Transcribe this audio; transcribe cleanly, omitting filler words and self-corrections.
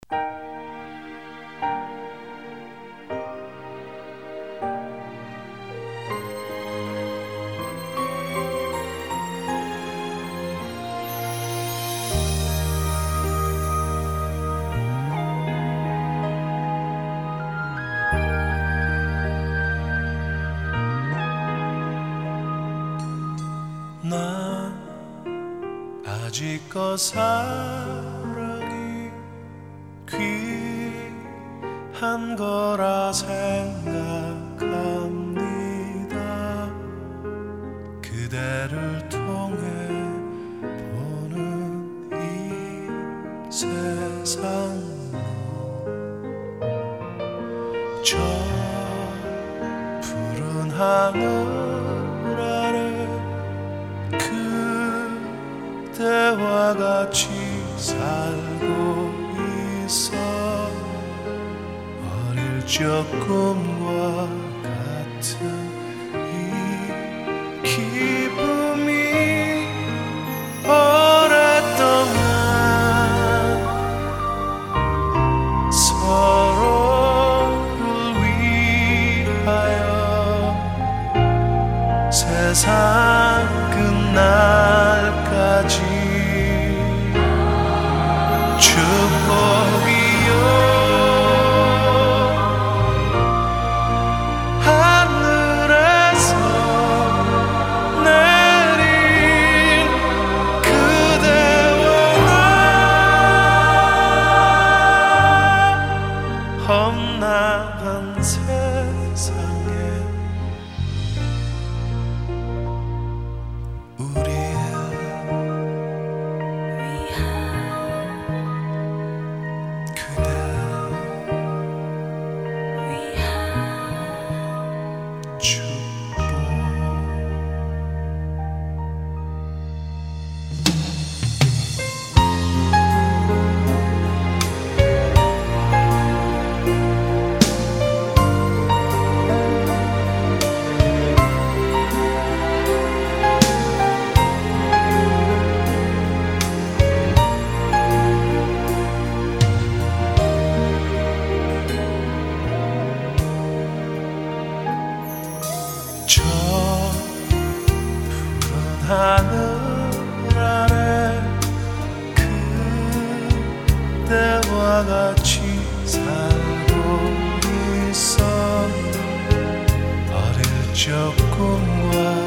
난 아직껏 사랑이 귀한 거라 생각합니다. 그대를 통해 보는 이 세상로 저 푸른 하늘 그대와 같이 살고 있어. 어릴 적 꿈과 같은 이 기쁨이 오랫동안 서로를 위하여 세상 끝날까지 축복이요 하늘에서 내린 그대와 나 험난한 세상에 저 푸른 하늘 아래 그대와 같이 살고 있어. 어릴 적 꿈과